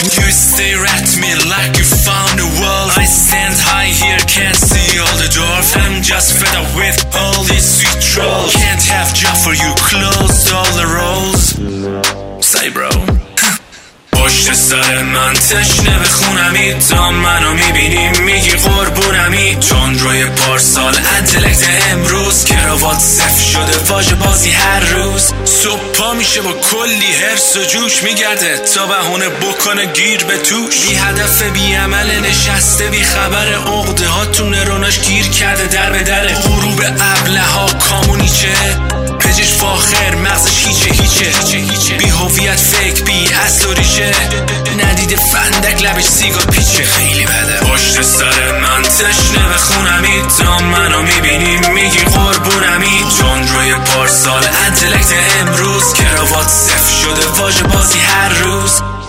You stare at me like you found the world. I stand high here, can't see all the dwarf. I'm just fed up with all these sweet trolls. Can't have job for you, closed all the roles. Say bro. پشت سر من تشنه بخونمی تا منو میبینی میگی قربونمی. چون روی پارسال انتلکت امروز کراوات صف شده واژه بازی هر روز. صبح پا میشه با کلی هرس و جوش میگرده تا بهونه بکنه گیر به توش. بی هدف بی عمل نشسته بی خبر عقده ها تو نروناش گیر کرده در به در. غروب ابله ها کامونیچه پجش فاخر مغزش هیچه بی هویت فیک بی اصل و ریشه. ندیده فندک لبش سیگار پیچه خیلی بده. پشت سر من تشنه بخونمی تا منو میبینی میگی قربونمی. چون روی پارسال انتلکت امروز کراوات صف شده واژه بازی هر روز.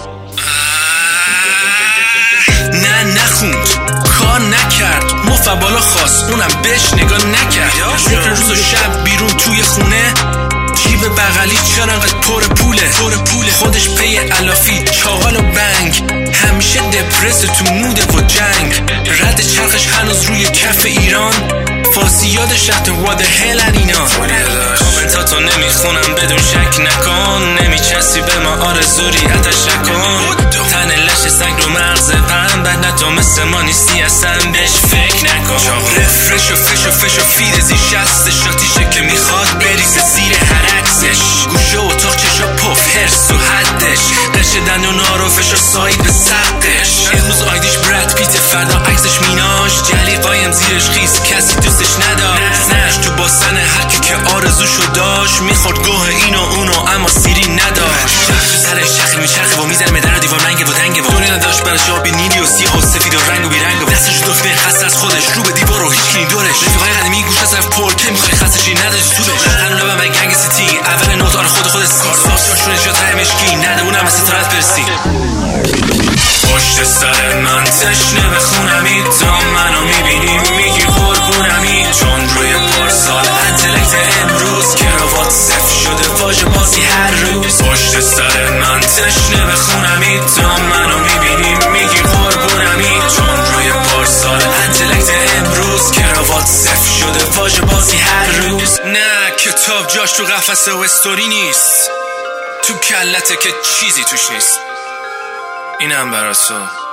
نه نخوند کار نکرد مفبالا خواست اونم بهش نگاه نکرد. ذکر روز و شب بیرون توی خونه جیب بغلی چرا انقدر پر پوله. خودش پی علافی چاقال و بنگ همیشه دپرس تو موده و جنگ. رد چرخش هنوز روی کف ایران فارسی یادش رفته what the hell اینا. کامنتاتو نمیخونم بدون شک نکن. نمیچسی به ما آرزوریتش نکن. تن لش سنگ رو مغز پن بعد نتو مثل ما نیستی اصلا بهش فکر نکن. رفرش و فش و فیرزی شست شاتیشه که میخواد بریزه زیر هر عکسش. گوشه و تاق چشا پف هرس و حدش قش دن و ناروفش و ساید به سقش. امروز آیدیش برد پیت فردا عکسش میناش. جلی قایم زیرش خیز کسی دوستش نداشت. نش تو باسن هرکی که آرزوشو داشت. میخورد گوه اینو اونو اما سیری نداشت. تو سرش چخی میچرخه و میزن مدر و دیوار رنگه و دنگه و دنیا نداشت براش آبی نیلی و سیاه و سفید و رنگ و بیرنگ و دستش دفمه خسته از خودش رو به دیوار و هیچکی دورش. رفیقای قدیمی گوش از طرف پر که میخوای خستشی نداشت طولش. قرن لبم و گنگ سیتی اول نوت آره خود سکار ساشون جا تای مشکی ندمونم مثل طرف برسی. پشت سر من تشنه بخونمی تا منو میبینی میگی قربونمی. چون روی پارسال انتلکت امروز کراوات صف شده واژه بازی هر روز. پشت سر من تشنه بخونمی تا منو میبینی میگی قربونمی. چون روی پارسال انتلکت امروز کراوات صف شده واژه بازی هر روز. نه کتاب جاش تو قفسه و استوری نیست تو کلته که چیزی توش نیست. اینم برا تو.